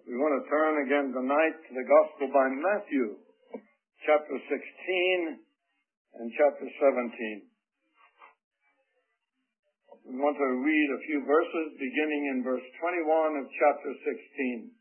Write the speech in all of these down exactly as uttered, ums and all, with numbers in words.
We want to turn again tonight to the Gospel by Matthew, chapter sixteen and chapter seventeen. We want to read a few verses beginning in verse twenty-one of chapter sixteen.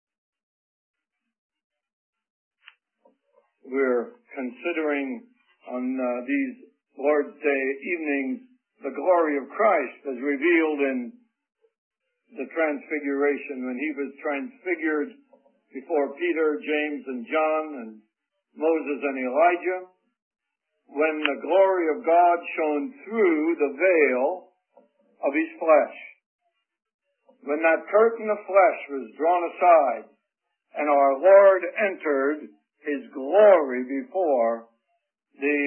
We're considering on uh, these Lord's Day evenings the glory of Christ as revealed in the Transfiguration, when he was transfigured before Peter, James, and John, and Moses and Elijah, when the glory of God shone through the veil of his flesh. When that curtain of flesh was drawn aside, and our Lord entered his glory before the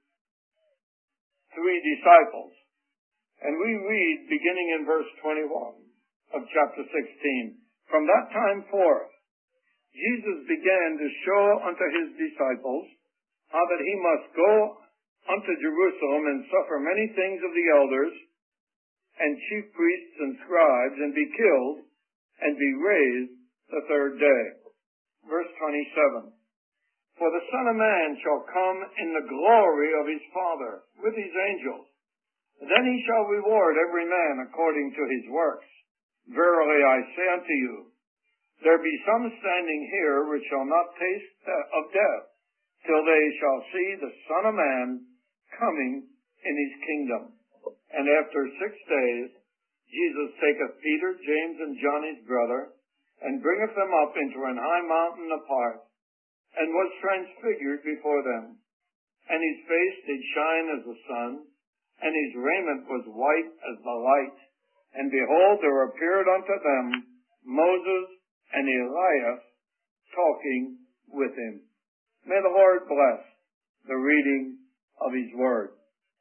three disciples. And we read, beginning in verse twenty-one of chapter sixteen, from that time forth, Jesus began to show unto his disciples how that he must go unto Jerusalem and suffer many things of the elders and chief priests and scribes, and be killed, and be raised the third day. Verse twenty-seven, for the Son of Man shall come in the glory of his Father with his angels. Then he shall reward every man according to his works. Verily I say unto you, there be some standing here which shall not taste of death, till they shall see the Son of Man coming in his kingdom. And after six days Jesus taketh Peter, James, and John his brother, and bringeth them up into an high mountain apart, and was transfigured before them. And his face did shine as the sun, and his raiment was white as the light. And behold, there appeared unto them Moses and Elias talking with him. May the Lord bless the reading of his word.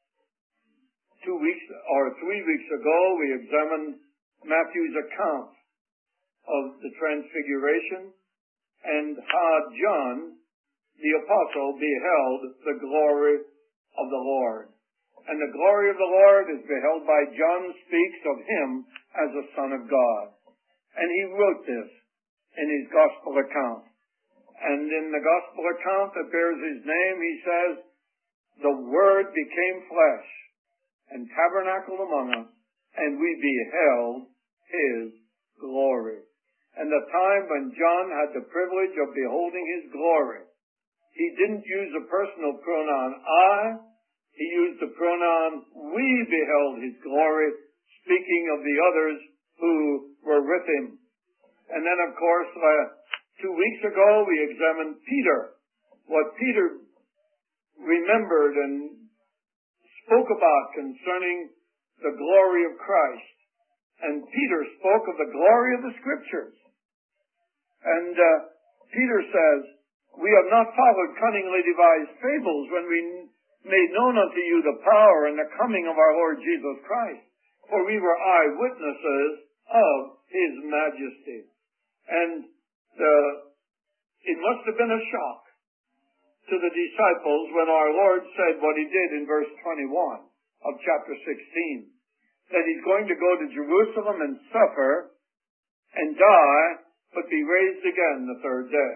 Two weeks or three weeks ago, we examined Matthew's account of the Transfiguration and how John, the apostle, beheld the glory of the Lord. And the glory of the Lord is beheld by John, speaks of him as the Son of God. And he wrote this in his gospel account. And in the gospel account that bears his name, he says, the Word became flesh and tabernacled among us, and we beheld his glory. And the time when John had the privilege of beholding his glory, he didn't use a personal pronoun I. He used the pronoun we beheld his glory, speaking of the others who were with him. And then, of course, uh, two weeks ago we examined Peter, what Peter remembered and spoke about concerning the glory of Christ. And Peter spoke of the glory of the Scriptures. And uh, Peter says, we have not followed cunningly devised fables when we made known unto you the power and the coming of our Lord Jesus Christ. For we were eyewitnesses of his majesty. And uh, it must have been a shock to the disciples when our Lord said what he did in verse twenty-one of chapter sixteen, that he's going to go to Jerusalem and suffer and die, but be raised again the third day.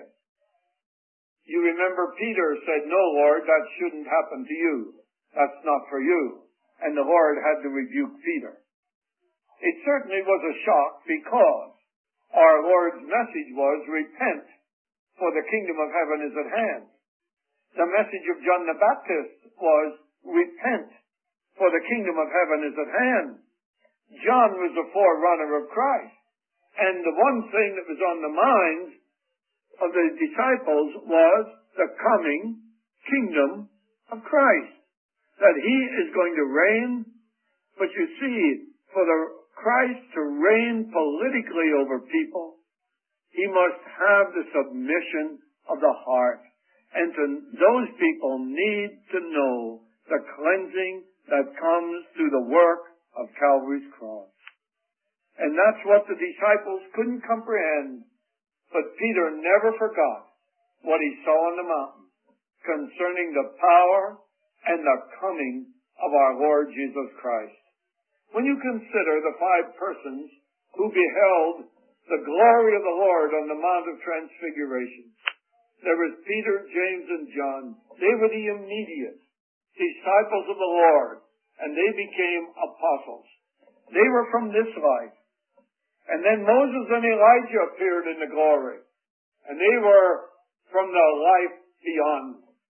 You remember Peter said, no, Lord, that shouldn't happen to you. That's not for you. And the Lord had to rebuke Peter. It certainly was a shock because our Lord's message was, repent, for the kingdom of heaven is at hand. The message of John the Baptist was, repent, for the kingdom of heaven is at hand. John was the forerunner of Christ. And the one thing that was on the minds of the disciples was the coming kingdom of Christ. That he is going to reign. But you see, for the Christ to reign politically over people, he must have the submission of the heart. And to, those people need to know the cleansing that comes through the work of Calvary's cross. And that's what the disciples couldn't comprehend. But Peter never forgot what he saw on the mountain concerning the power and the coming of our Lord Jesus Christ. When you consider the five persons who beheld the glory of the Lord on the Mount of Transfiguration. There was Peter, James, and John. They were the immediate disciples of the Lord, and they became apostles. They were from this life. And then Moses and Elijah appeared in the glory, and they were from the life beyond.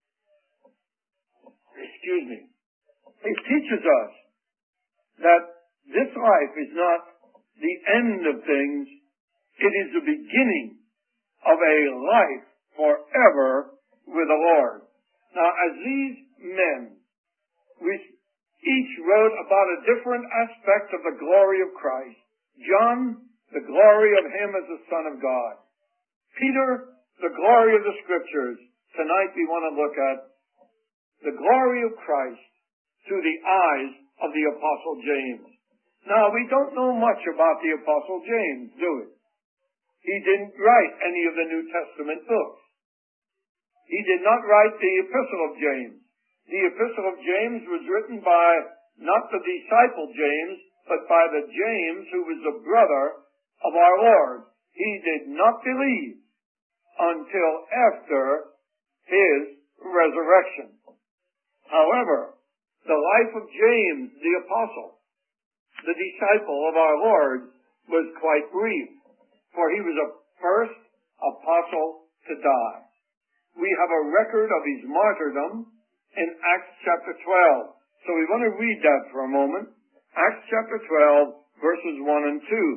Excuse me. It teaches us that this life is not the end of things. It is the beginning of a life forever with the Lord. Now, as these men, we each wrote about a different aspect of the glory of Christ. John, the glory of Him as the Son of God. Peter, the glory of the Scriptures. Tonight we want to look at the glory of Christ through the eyes of the Apostle James. Now, we don't know much about the Apostle James, do we? He didn't write any of the New Testament books. He did not write the Epistle of James. The Epistle of James was written by not the disciple James, but by the James who was the brother of our Lord. He did not believe until after His resurrection. However, the life of James, the apostle, the disciple of our Lord, was quite brief, for he was a first apostle to die. We have a record of his martyrdom in Acts chapter twelve. So we want to read that for a moment. Acts chapter twelve, verses one and two.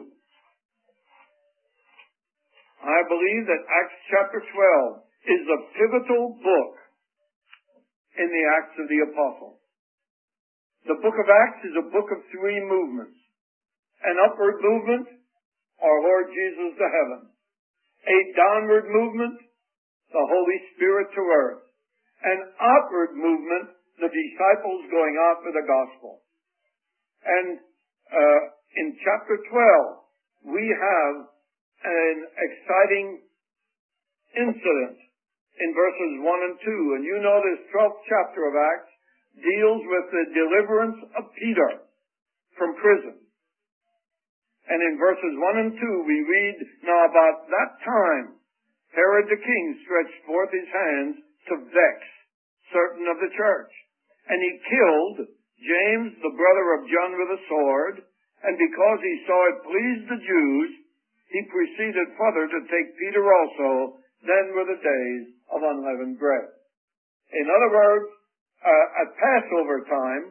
I believe that Acts chapter twelve is the pivotal book in the Acts of the Apostles. The book of Acts is a book of three movements. An upward movement, our Lord Jesus to heaven. A downward movement, the Holy Spirit to earth. An outward movement, the disciples going out with the gospel. And uh, in chapter twelve, we have an exciting incident in verses one and two. And you know this twelfth chapter of Acts deals with the deliverance of Peter from prison. And in verses one and two we read, now about that time Herod the king stretched forth his hands to vex certain of the church. And he killed James, the brother of John, with a sword. And because he saw it pleased the Jews, he proceeded further to take Peter also. Then were the days of unleavened bread. In other words, uh, at Passover time,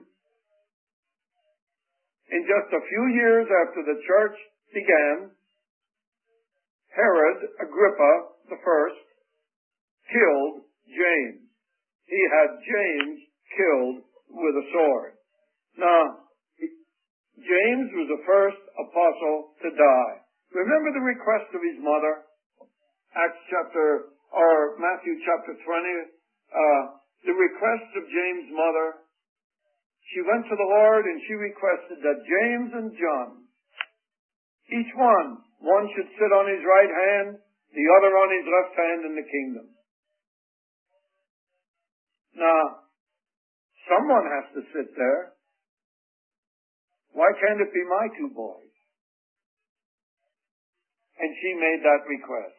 in just a few years after the church began, Herod Agrippa the first killed James. He had James killed with a sword. Now, James was the first apostle to die. Remember the request of his mother? Acts chapter, or Matthew chapter twenty, uh, the request of James' mother. She went to the Lord and she requested that James and John, each one, one should sit on his right hand, the other on his left hand in the kingdom. Now, someone has to sit there. Why can't it be my two boys? And she made that request.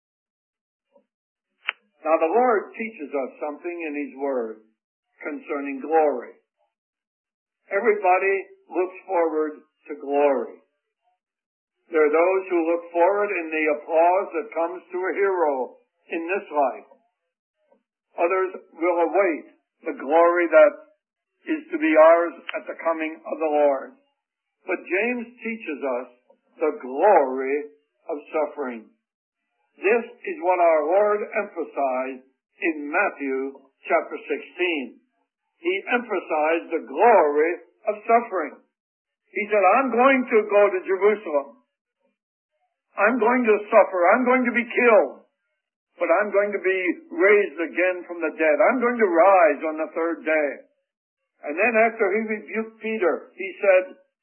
Now the Lord teaches us something in His Word concerning glory. Everybody looks forward to glory. There are those who look forward in the applause that comes to a hero in this life. Others will await the glory that is to be ours at the coming of the Lord. But James teaches us the glory of suffering. This is what our Lord emphasized in Matthew chapter sixteen. He emphasized the glory of suffering. He said, I'm going to go to Jerusalem. I'm going to suffer. I'm going to be killed. But I'm going to be raised again from the dead. I'm going to rise on the third day. And then after he rebuked Peter, he said,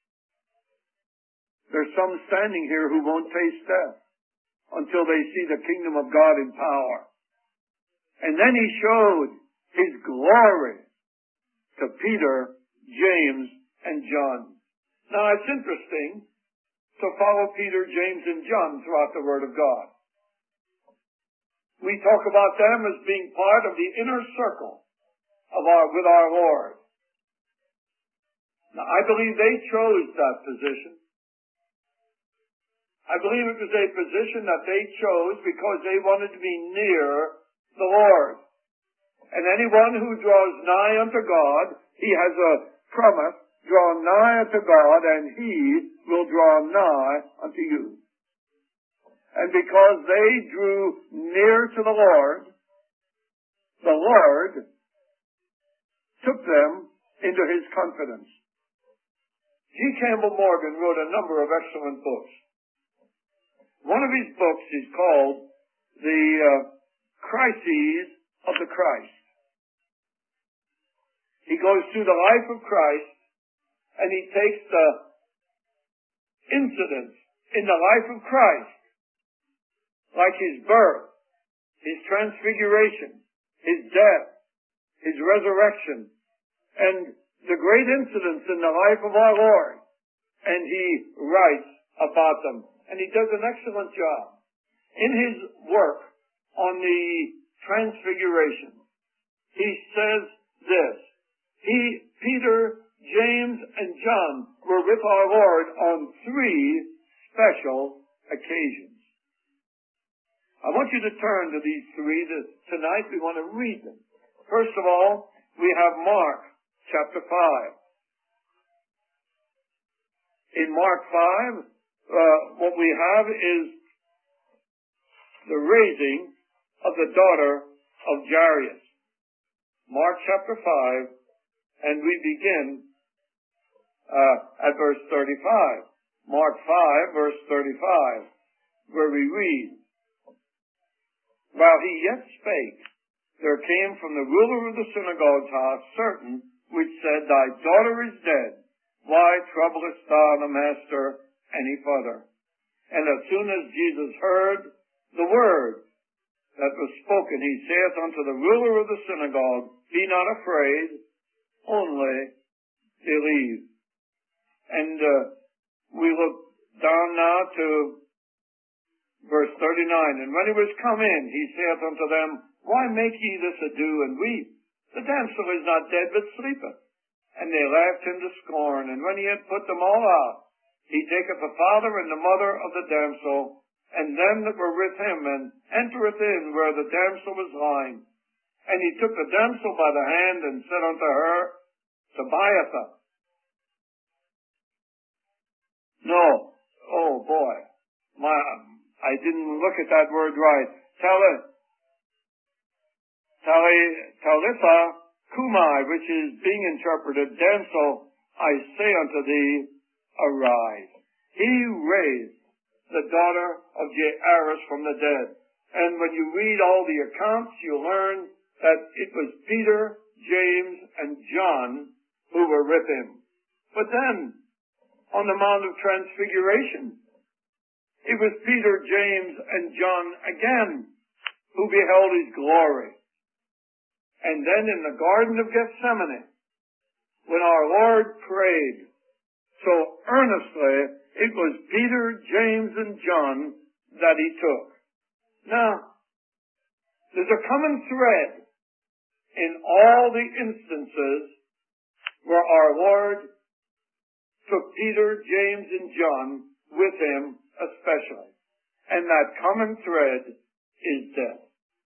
there's some standing here who won't taste death until they see the kingdom of God in power. And then he showed His glory to Peter, James, and John. Now it's interesting to follow Peter, James, and John throughout the Word of God. We talk about them as being part of the inner circle of our, with our Lord. Now, I believe they chose that position. I believe it was a position that they chose because they wanted to be near the Lord. And anyone who draws nigh unto God, he has a promise, draw nigh unto God, and he will draw nigh unto you. And because they drew near to the Lord, the Lord took them into his confidence. G. Campbell Morgan wrote a number of excellent books. One of his books is called The uh, Crises of the Christ. He goes through the life of Christ, and he takes the incidents in the life of Christ, like his birth, his transfiguration, his death, his resurrection, and the great incidents in the life of our Lord, and he writes about them. And he does an excellent job. In his work on the transfiguration, he says this: He, Peter, James, and John were with our Lord on three special occasions. I want you to turn to these three. Tonight we want to read them. First of all, we have Mark chapter five. In Mark five, uh, what we have is the raising of the daughter of Jairus. Mark chapter five, and we begin uh, at verse thirty-five. Mark five, verse thirty-five, where we read, While he yet spake, there came from the ruler of the synagogue's house certain which said, Thy daughter is dead. Why troublest thou the master any further? And as soon as Jesus heard the word that was spoken, he saith unto the ruler of the synagogue, Be not afraid, only believe. And uh, we look down now to verse thirty-nine. And when he was come in, he saith unto them, Why make ye this ado and weep? The damsel is not dead, but sleepeth. And they laughed him to scorn. And when he had put them all out, he taketh the father and the mother of the damsel, and them that were with him, and entereth in where the damsel was lying. And he took the damsel by the hand, and said unto her, Tabitha. No. Oh, boy. My, I didn't look at that word right. Tell it. Talitha kumai, which is being interpreted, Damsel, I say unto thee, arise. He raised the daughter of Jairus from the dead. And when you read all the accounts, you learn that it was Peter, James, and John who were with him. But then, on the Mount of Transfiguration, it was Peter, James, and John again who beheld his glory. And then in the Garden of Gethsemane, when our Lord prayed so earnestly, it was Peter, James, and John that he took. Now, there's a common thread in all the instances where our Lord took Peter, James, and John with him especially. And that common thread is death.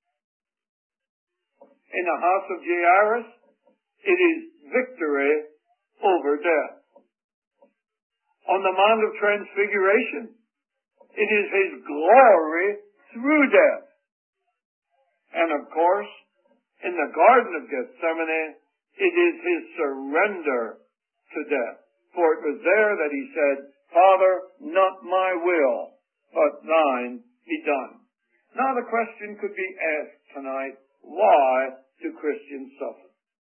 In the house of Jairus, it is victory over death. On the Mount of Transfiguration, it is his glory through death. And of course, in the Garden of Gethsemane, it is his surrender to death. For it was there that he said, Father, not my will, but thine be done. Now the question could be asked tonight, why do Christians suffer?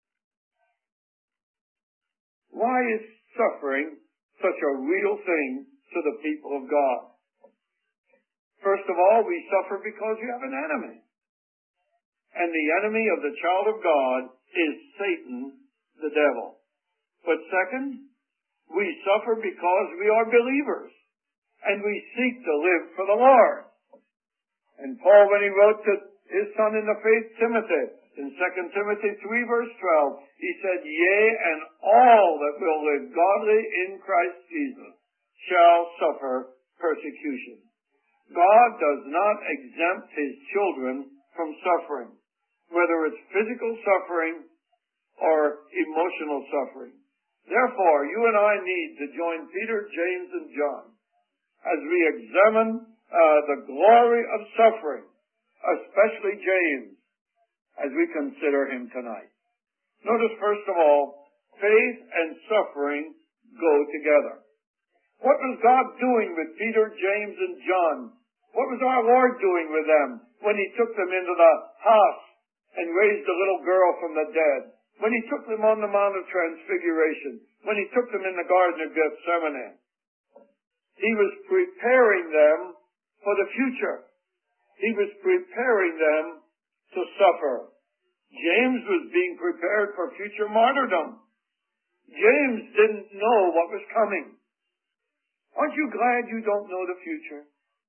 Why is suffering such a real thing to the people of God? First of all, we suffer because we have an enemy. And the enemy of the child of God is Satan, the devil. But second, we suffer because we are believers. and we seek to live for the Lord. And Paul, when he wrote to his son in the faith, Timothy, in Second Timothy three, verse twelve, he said, Yea, and all that will live godly in Christ Jesus shall suffer persecution. God does not exempt his children from suffering, whether it's physical suffering or emotional suffering. Therefore, you and I need to join Peter, James, and John as we examine uh, the glory of suffering, especially James, as we consider him tonight. Notice, first of all, faith and suffering go together. What was God doing with Peter, James, and John? What was our Lord doing with them when he took them into the house and raised a little girl from the dead? When he took them on the Mount of Transfiguration? When he took them in the Garden of Gethsemane? He was preparing them for the future. He was preparing them to suffer. James was being prepared for future martyrdom. James didn't know what was coming. Aren't you glad you don't know the future?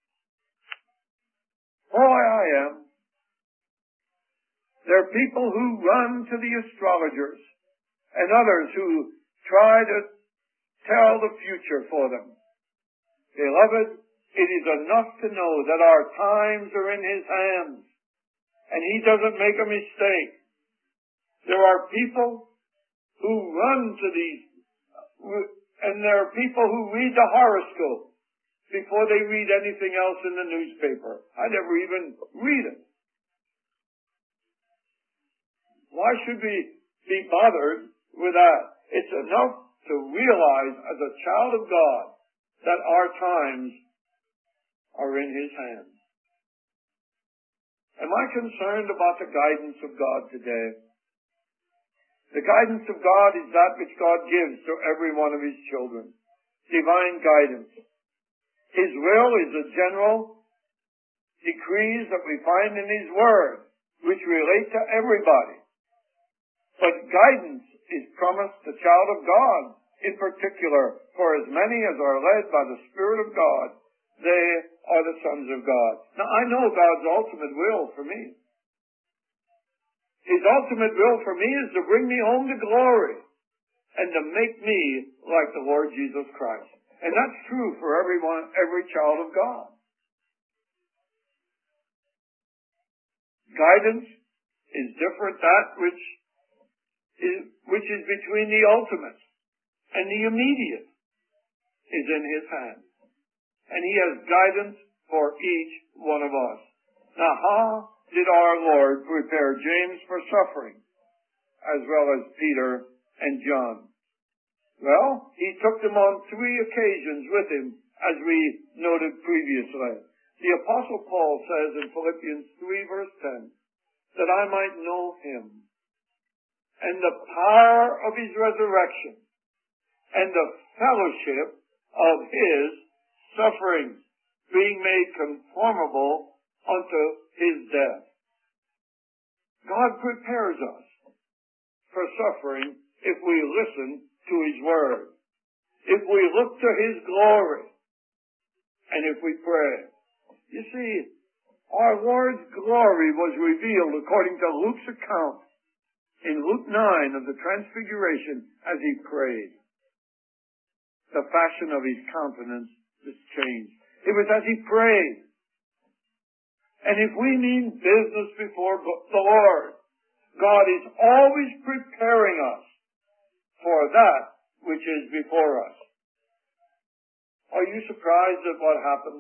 Boy, I am. There are people who run to the astrologers and others who try to tell the future for them. Beloved, it is enough to know that our times are in his hands, and he doesn't make a mistake. There are people who run to these, and there are people who read the horoscope before they read anything else in the newspaper. I never even read it. Why should we be bothered with that? It's enough to realize as a child of God that our times are in his hands. Am I concerned about the guidance of God today? The guidance of God is that which God gives to every one of his children. Divine guidance. His will is the general decrees that we find in his word, which relate to everybody. But guidance is promised the child of God, in particular, for as many as are led by the Spirit of God, they are the sons of God. Now, I know God's ultimate will for me. His ultimate will for me is to bring me home to glory and to make me like the Lord Jesus Christ. And that's true for everyone, every child of God. Guidance is different, that which is, which is between the ultimate and the immediate is in his hands. And he has guidance for each one of us. Now, how did our Lord prepare James for suffering, as well as Peter and John? Well, he took them on three occasions with him, as we noted previously. The Apostle Paul says in Philippians three, verse ten, that I might know him, and the power of his resurrection, and the fellowship of his sufferings, being made conformable unto his death. God prepares us for suffering if we listen to his word, if we look to his glory, and if we pray. You see, our Lord's glory was revealed according to Luke's account in Luke nine of the Transfiguration as he prayed. The fashion of his countenance is changed. It was as he prayed. And if we mean business before the Lord, God is always preparing us for that which is before us. Are you surprised at what happens?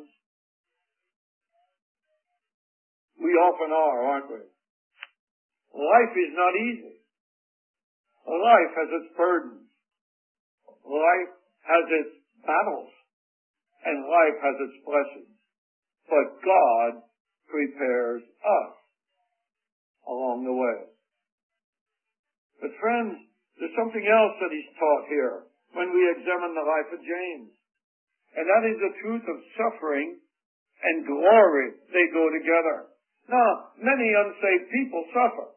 We often are, aren't we? Life is not easy. Life has its burdens. Life has its battles. And life has its blessings. But God prepares us along the way. But friends, there's something else that he's taught here when we examine the life of James. And that is the truth of suffering and glory. They go together. Now, many unsaved people suffer.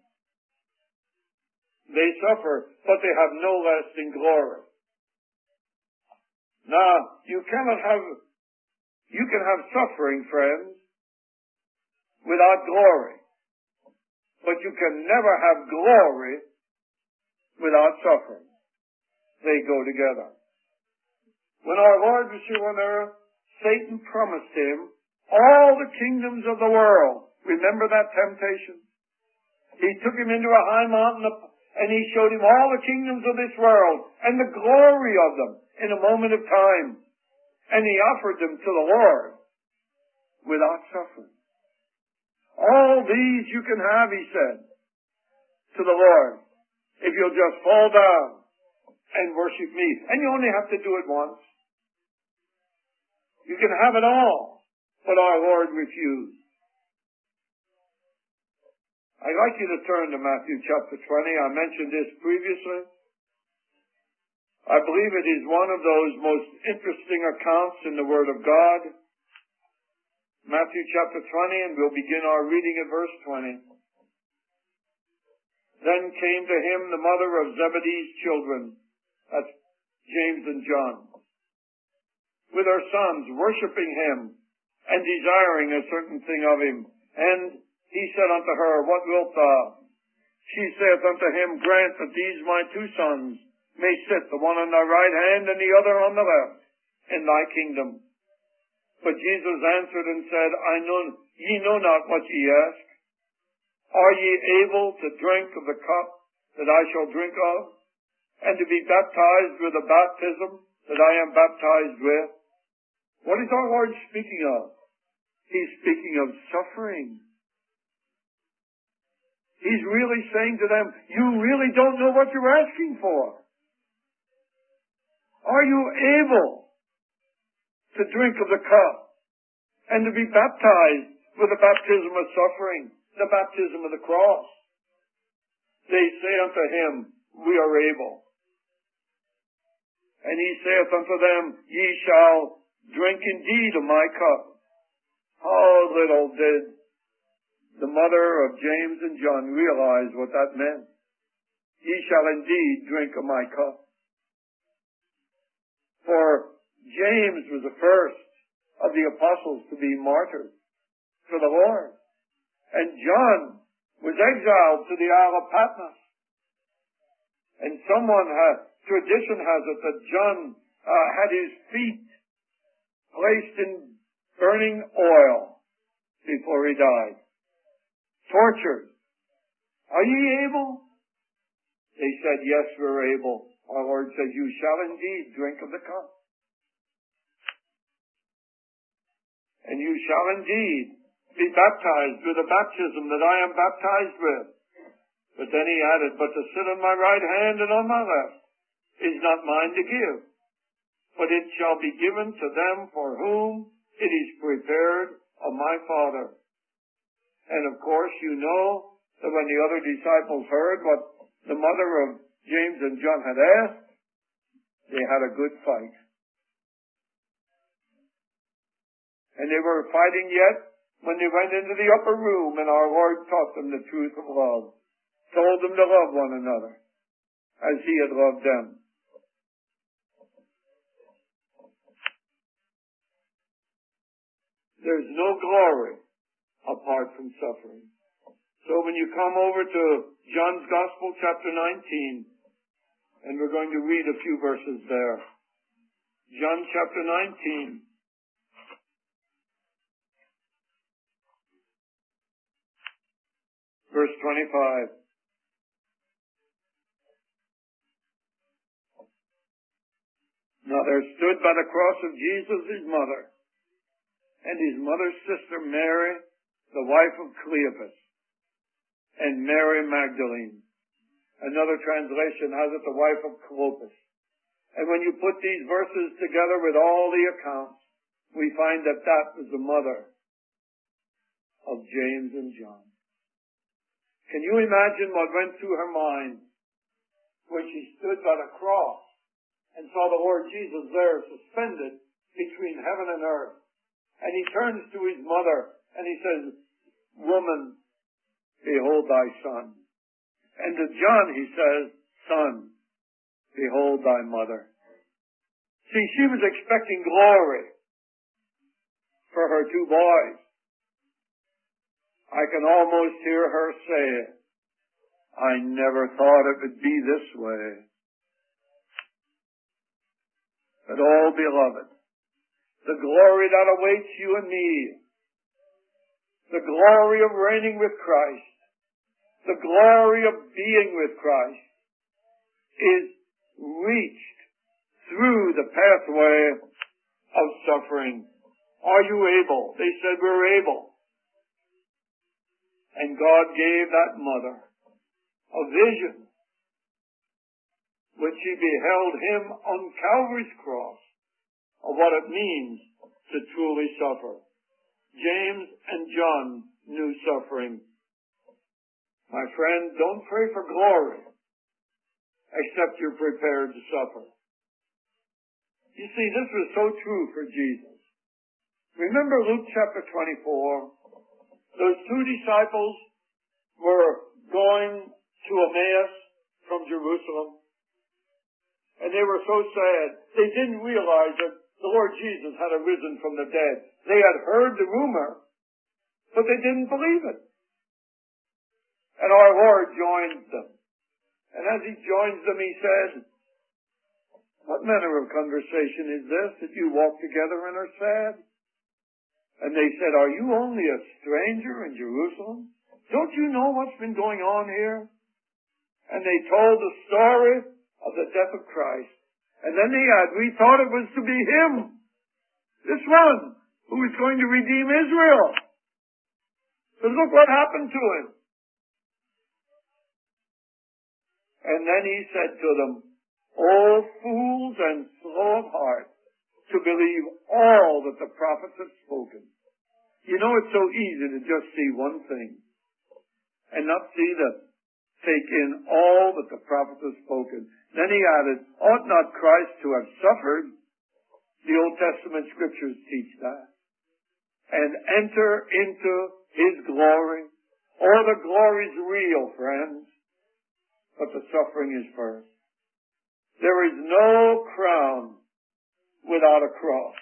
They suffer, but they have no lasting glory. Now, you cannot have You can have suffering, friends, without glory. But you can never have glory without suffering. They go together. When our Lord was here on earth, Satan promised him all the kingdoms of the world. Remember that temptation? He took him into a high mountain and he showed him all the kingdoms of this world and the glory of them in a moment of time. And he offered them to the Lord without suffering. All these you can have, he said, to the Lord, if you'll just fall down and worship me. And you only have to do it once. You can have it all, but our Lord refused. I'd like you to turn to Matthew chapter twenty. I mentioned this previously. I believe it is one of those most interesting accounts in the Word of God. Matthew chapter twenty, and we'll begin our reading at verse twenty. Then came to him the mother of Zebedee's children, that's James and John, with her sons, worshiping him and desiring a certain thing of him. And he said unto her, What wilt thou? She saith unto him, Grant that these my two sons may sit, the one on thy right hand and the other on the left, in thy kingdom. But Jesus answered and said, I know, ye know not what ye ask. Are ye able to drink of the cup that I shall drink of, and to be baptized with the baptism that I am baptized with? What is our Lord speaking of? He's speaking of suffering. He's really saying to them, you really don't know what you're asking for. Are you able to drink of the cup and to be baptized with the baptism of suffering, the baptism of the cross? They say unto him, we are able. And he saith unto them, ye shall drink indeed of my cup. How little did the mother of James and John realize what that meant. Ye shall indeed drink of my cup. For James was the first of the apostles to be martyred for the Lord. And John was exiled to the Isle of Patmos. And someone had, tradition has it that John uh, had his feet placed in burning oil before he died. Tortured. Are ye able? They said, yes, we're able. Our Lord said, you shall indeed drink of the cup. And you shall indeed be baptized with the baptism that I am baptized with. But then he added, but to sit on my right hand and on my left is not mine to give, but it shall be given to them for whom it is prepared of my Father. And of course, you know that when the other disciples heard what the mother of James and John had asked, they had a good fight. And they were fighting yet when they went into the upper room and our Lord taught them the truth of love, told them to love one another as he had loved them. There's no glory apart from suffering. So when you come over to John's Gospel, chapter nineteen, and we're going to read a few verses there. John chapter nineteen. Verse twenty-five. Now there stood by the cross of Jesus his mother, and his mother's sister Mary, the wife of Cleopas, and Mary Magdalene. Another translation has it the wife of Clopas. And when you put these verses together with all the accounts, we find that that was the mother of James and John. Can you imagine what went through her mind when she stood by the cross and saw the Lord Jesus there suspended between heaven and earth? And he turns to his mother and he says, woman, behold thy son. And to John he says, son, behold thy mother. See, she was expecting glory. for her two boys. I can almost hear her say, I never thought it would be this way. But oh, beloved, the glory that awaits you and me, the glory of reigning with Christ, the glory of being with Christ, is reached through the pathway of suffering. Are you able? They said, we're able. And God gave that mother a vision when she beheld him on Calvary's cross of what it means to truly suffer. James and John knew suffering. My friend, don't pray for glory except you're prepared to suffer. You see, this was so true for Jesus. Remember Luke chapter twenty-four? Those two disciples were going to Emmaus from Jerusalem, and they were so sad. They didn't realize that the Lord Jesus had arisen from the dead. They had heard the rumor, but they didn't believe it. And our Lord joined them. And as he joins them, he said, what manner of conversation is this that you walk together and are sad? And they said, are you only a stranger in Jerusalem? Don't you know what's been going on here? And they told the story of the death of Christ. And then they had, we thought it was to be him, this one, who was going to redeem Israel. But look what happened to him. And then he said to them, O fools and slow of heart, to believe all that the prophets have spoken. You know, it's so easy to just see one thing and not see the take in all that the prophets have spoken. Then he added, ought not Christ to have suffered? The Old Testament scriptures teach that. And enter into his glory. All the glory is real, friends. But the suffering is first. There is no crown without a cross.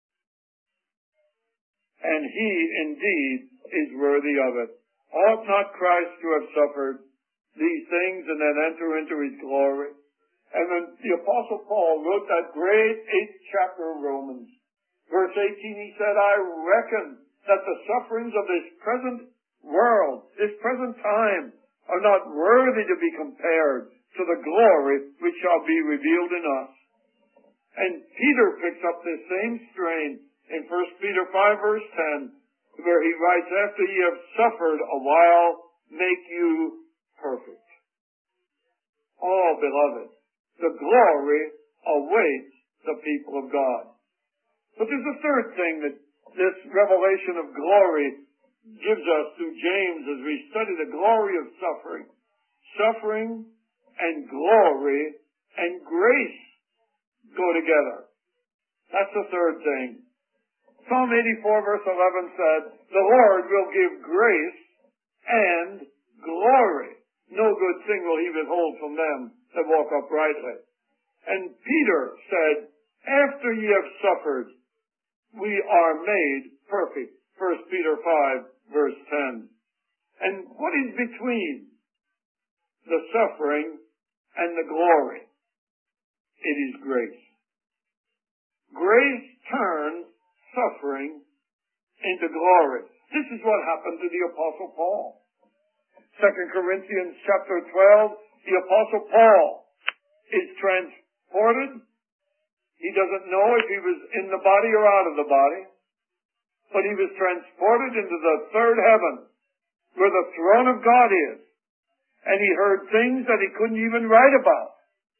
And he indeed is worthy of it. Ought not Christ to have suffered these things and then enter into his glory? And when the Apostle Paul wrote that great eighth chapter of Romans, verse eighteen, he said, I reckon that the sufferings of this present world, this present time, are not worthy to be compared to the glory which shall be revealed in us. And Peter picks up this same strain in First Peter five verse ten, where he writes, after ye have suffered a while, make you perfect. Oh, beloved, the glory awaits the people of God. But there's a third thing that this revelation of glory gives us through James as we study the glory of suffering. Suffering and glory and grace go together. That's the third thing. Psalm eighty-four verse eleven said, the Lord will give grace and glory. No good thing will he withhold from them that walk uprightly. And Peter said, after ye have suffered, we are made perfect. First Peter five verse ten. And what is between the suffering and the glory? It is grace. Grace turns suffering into glory. This is what happened to the Apostle Paul. Second Corinthians chapter twelve, the Apostle Paul is transported. He doesn't know if he was in the body or out of the body, but he was transported into the third heaven, where the throne of God is. And he heard things that he couldn't even write about.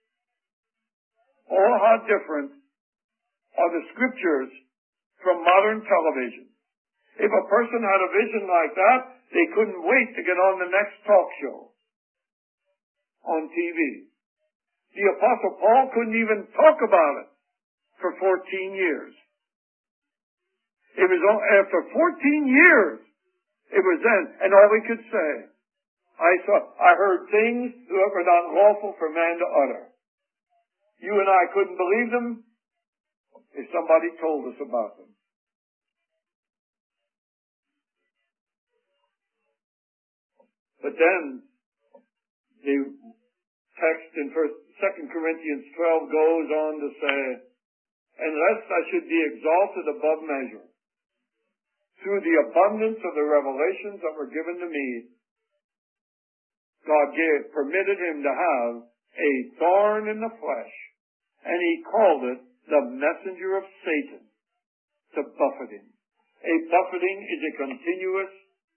Oh, how different are the scriptures from modern television. If a person had a vision like that, they couldn't wait to get on the next talk show on T V. The Apostle Paul couldn't even talk about it for fourteen years. It was after fourteen years, it was then, and all he could say, I saw, I heard things that were not lawful for man to utter. You and I couldn't believe them if somebody told us about them. But then the text in First, Second Corinthians twelve goes on to say, "And lest I should be exalted above measure, through the abundance of the revelations that were given to me, God gave, permitted him to have a thorn in the flesh, and he called it the messenger of Satan, to buffet him." A buffeting is a continuous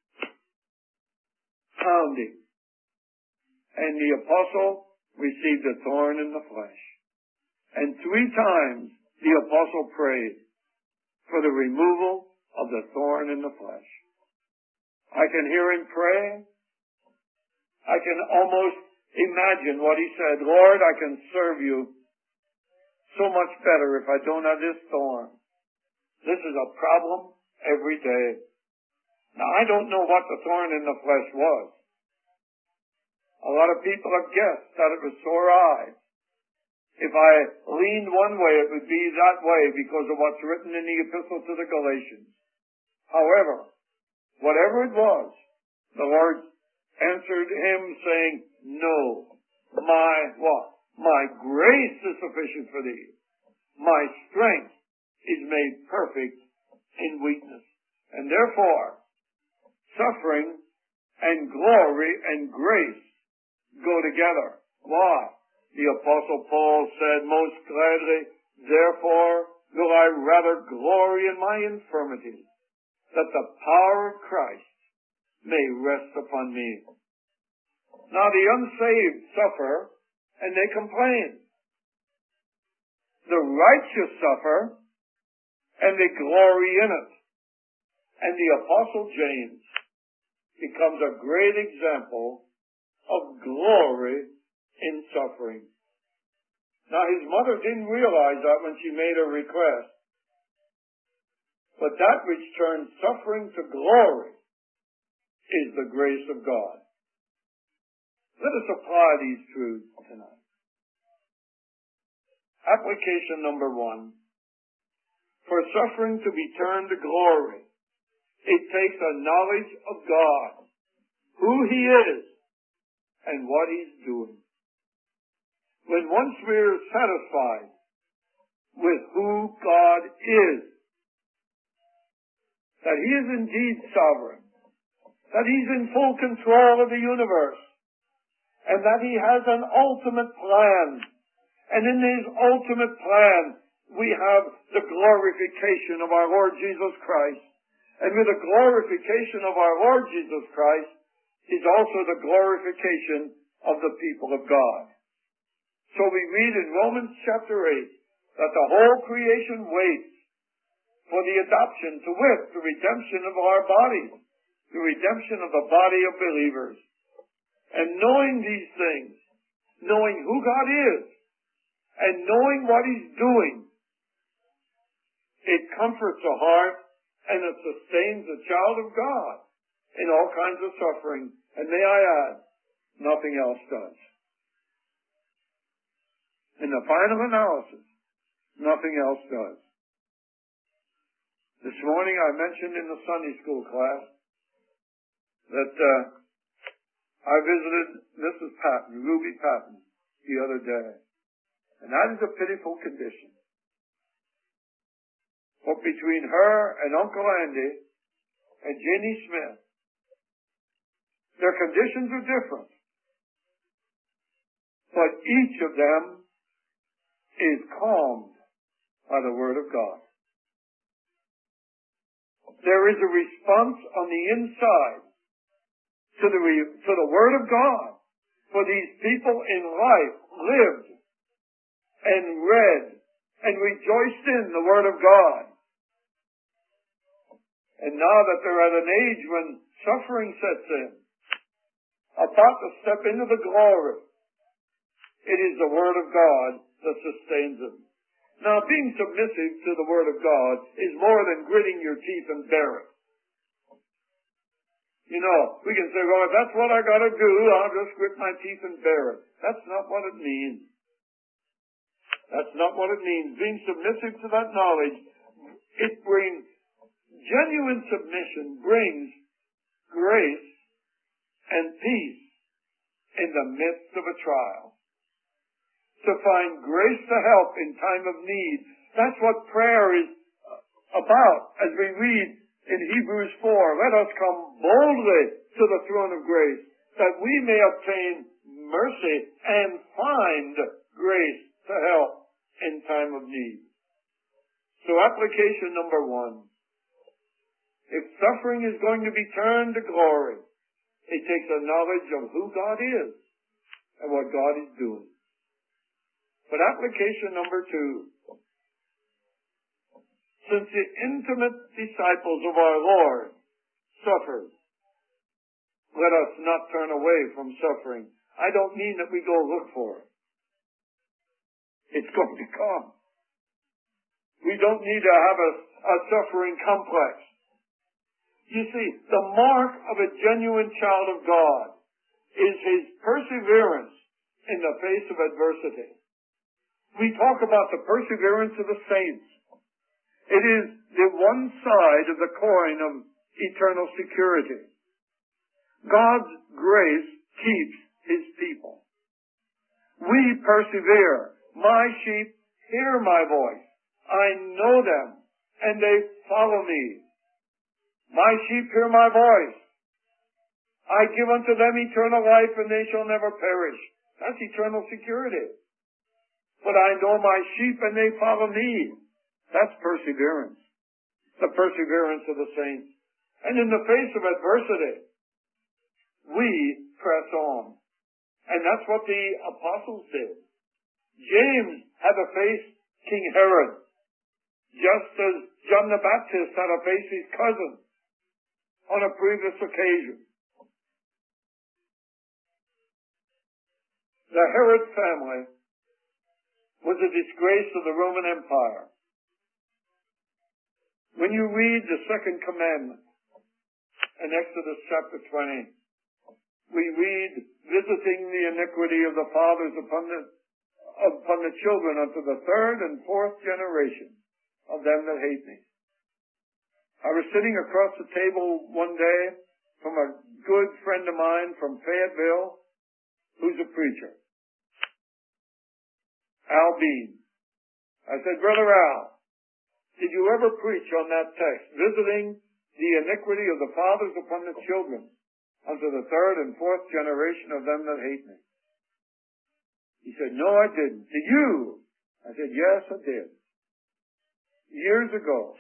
pounding. And the apostle received a thorn in the flesh. And three times the apostle prayed for the removal of the thorn in the flesh. I can hear him pray. I can almost imagine what he said. "Lord, I can serve you so much better if I don't have this thorn. This is a problem every day." Now, I don't know what the thorn in the flesh was. A lot of people have guessed that it was sore eyes. If I leaned one way, it would be that way because of what's written in the epistle to the Galatians. However, whatever it was, the Lord answered him saying, "No, my what? My grace is sufficient for thee. My strength is made perfect in weakness." And therefore, suffering and glory and grace go together. Why? The Apostle Paul said, "Most gladly, therefore, will I rather glory in my infirmities, that the power of Christ may rest upon me." Now the unsaved suffer, and they complain. The righteous suffer, and they glory in it. And the Apostle James becomes a great example of glory in suffering. Now his mother didn't realize that when she made her request. But that which turns suffering to glory is the grace of God. Let us apply these truths tonight. Application number one. For suffering to be turned to glory, it takes a knowledge of God, who he is, and what he's doing. When once we're satisfied with who God is, that he is indeed sovereign, that he's in full control of the universe, and that he has an ultimate plan, and in his ultimate plan we have the glorification of our Lord Jesus Christ. And with the glorification of our Lord Jesus Christ is also the glorification of the people of God. So we read in Romans chapter eight that the whole creation waits for the adoption, to wit, the redemption of our bodies, the redemption of the body of believers. And knowing these things, knowing who God is, and knowing what he's doing, it comforts the heart and it sustains the child of God in all kinds of suffering. And may I add, nothing else does. In the final analysis, nothing else does. This morning I mentioned in the Sunday school class that uh, I visited Missus Patton, Ruby Patton, the other day. And that is a pitiful condition. But between her and Uncle Andy and Jenny Smith, their conditions are different. But each of them is calmed by the Word of God. There is a response on the inside to the, re- to the Word of God. For these people in life lived and read and rejoiced in the Word of God. And now that they're at an age when suffering sets in, about to step into the glory, it is the Word of God that sustains them. Now, being submissive to the Word of God is more than gritting your teeth and bear it. You know, we can say, well, if that's what I gotta do, I'll just grit my teeth and bear it. That's not what it means. That's not what it means. Being submissive to that knowledge, it brings, genuine submission brings grace and peace in the midst of a trial. To find grace to help in time of need. That's what prayer is about as we read in Hebrews four. Let us come boldly to the throne of grace that we may obtain mercy and find grace to help in time of need. So application number one. If suffering is going to be turned to glory, it takes a knowledge of who God is and what God is doing. But application number two. Since the intimate disciples of our Lord suffered, let us not turn away from suffering. I don't mean that we go look for it. It's going to come. We don't need to have a, a suffering complex. You see, the mark of a genuine child of God is his perseverance in the face of adversity. We talk about the perseverance of the saints. It is the one side of the coin of eternal security. God's grace keeps his people. We persevere. My sheep hear my voice. I know them, and they follow me. My sheep hear my voice. I give unto them eternal life, and they shall never perish. That's eternal security. But I know my sheep, and they follow me. That's perseverance. The perseverance of the saints. And in the face of adversity, we press on. And that's what the apostles did. James had to face King Herod, just as John the Baptist had to face his cousin on a previous occasion. The Herod family was a disgrace of the Roman Empire. When you read the second commandment in Exodus chapter twenty, we read, visiting the iniquity of the fathers upon the, upon the children unto the third and fourth generation of them that hate me. I was sitting across the table one day from a good friend of mine from Fayetteville, who's a preacher. Al Bean. I said, Brother Al, did you ever preach on that text, visiting the iniquity of the fathers upon the children unto the third and fourth generation of them that hate me? He said, no, I didn't. Did you? I said, yes, I did. Years ago.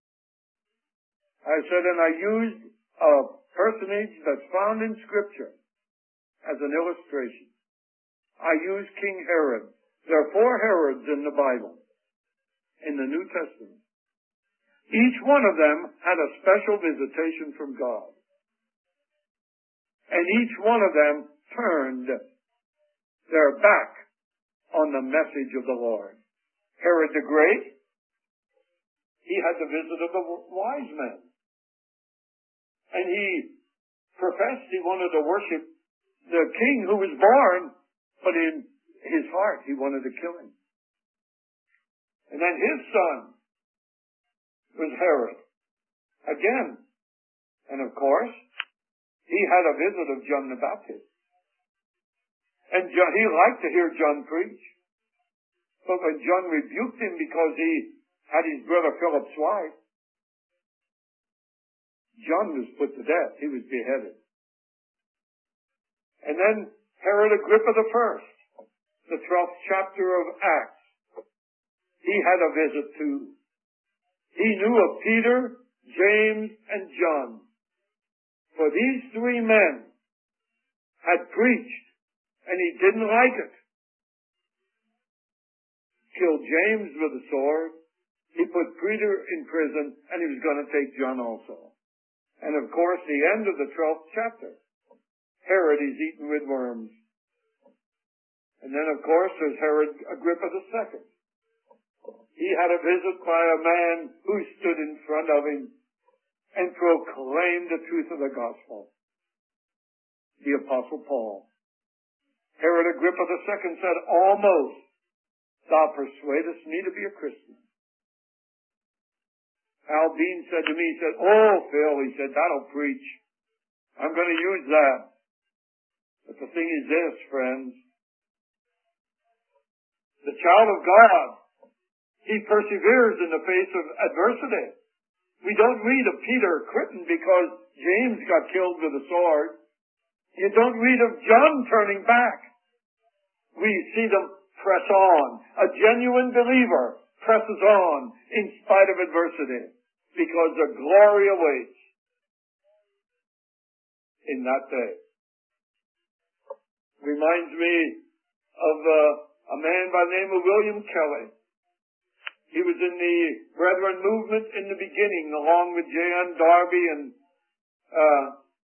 I said, and I used a personage that's found in Scripture as an illustration. I used King Herod. There are four Herods in the Bible, in the New Testament. Each one of them had a special visitation from God. And each one of them turned their back on the message of the Lord. Herod the Great, he had the visit of the wise men. And he professed he wanted to worship the king who was born, but in his heart he wanted to kill him. And then his son was Herod. Again. And of course, he had a visit of John the Baptist. And John, he liked to hear John preach. But when John rebuked him because he had his brother Philip's wife, John was put to death. He was beheaded. And then Herod Agrippa the First, the twelfth chapter of Acts, he had a visit too. He knew of Peter, James, and John. For these three men had preached, and he didn't like it. Killed James with a sword. He put Peter in prison, and he was going to take John also. And of course, the end of the twelfth chapter. Herod is eaten with worms. And then, of course, there's Herod Agrippa the Second. He had a visit by a man who stood in front of him and proclaimed the truth of the gospel. The Apostle Paul. Herod Agrippa the Second said, almost thou persuadest me to be a Christian. Al Bean said to me, he said, oh, Phil, he said, that'll preach. I'm going to use that. But the thing is this, friends. The child of God, he perseveres in the face of adversity. We don't read of Peter quitting because James got killed with a sword. You don't read of John turning back. We see them press on. A genuine believer presses on in spite of adversity because the glory awaits in that day. Reminds me of uh, a man by the name of William Kelly. He was in the Brethren movement in the beginning, along with J N Darby and uh,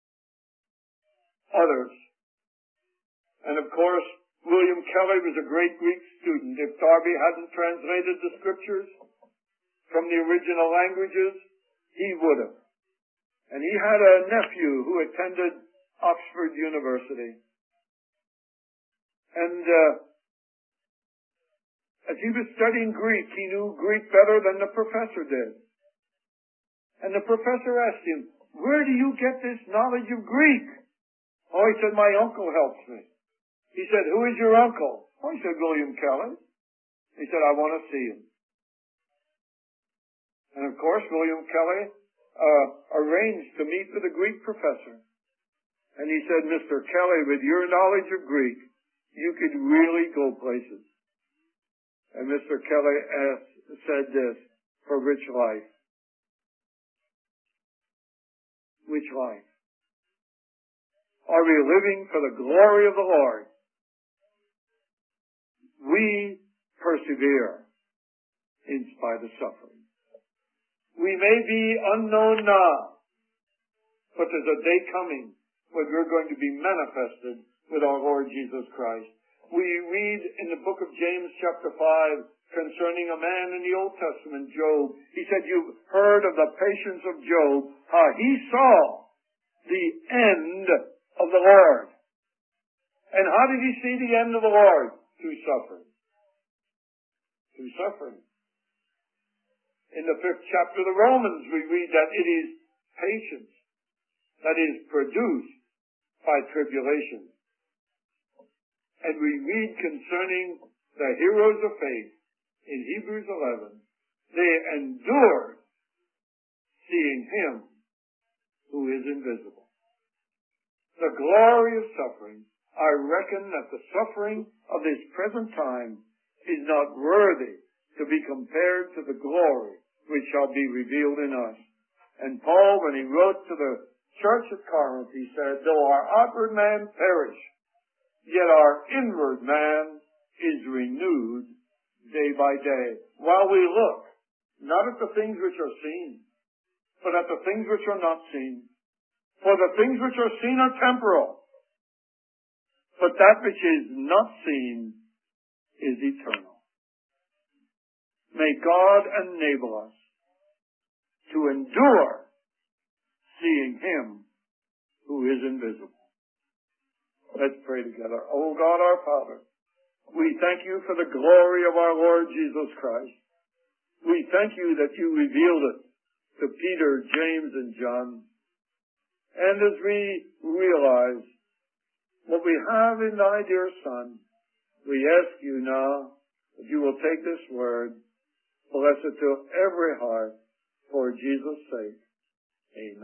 others. And of course, William Kelly was a great Greek student. If Darby hadn't translated the scriptures from the original languages, he would have. And he had a nephew who attended Oxford University. And uh, as he was studying Greek, he knew Greek better than the professor did. And the professor asked him, "Where do you get this knowledge of Greek?" Oh, he said, "My uncle helps me." He said, "Who is your uncle?" Oh, he said, "William Kelly." He said, "I want to see him." And of course, William Kelly uh, arranged to meet with a Greek professor. And he said, "Mister Kelly, with your knowledge of Greek, you could really go places." And Mister Kelly asked, said this, "For which life?" Which life? Are we living for the glory of the Lord? We persevere in spite of suffering. We may be unknown now, but there's a day coming when we're going to be manifested with our Lord Jesus Christ. We read in the book of James chapter five concerning a man in the Old Testament, Job. He said, "You've heard of the patience of Job, how he saw the end of the Lord." And how did he see the end of the Lord? Through suffering. Through suffering. In the fifth chapter of the Romans, we read that it is patience that is produced by tribulation. And we read concerning the heroes of faith in Hebrews eleven. They endured seeing him who is invisible. The glory of suffering. I reckon that the suffering of this present time is not worthy to be compared to the glory which shall be revealed in us. And Paul, when he wrote to the church at Corinth, he said, "Though our outward man perish, yet our inward man is renewed day by day." While we look, not at the things which are seen, but at the things which are not seen. For the things which are seen are temporal, but that which is not seen is eternal. May God enable us to endure seeing him who is invisible. Let's pray together. O God our Father, we thank you for the glory of our Lord Jesus Christ. We thank you that you revealed it to Peter, James, and John. And as we realize what we have in thy dear Son, we ask you now that you will take this word, bless it to every heart, for Jesus' sake. Amen.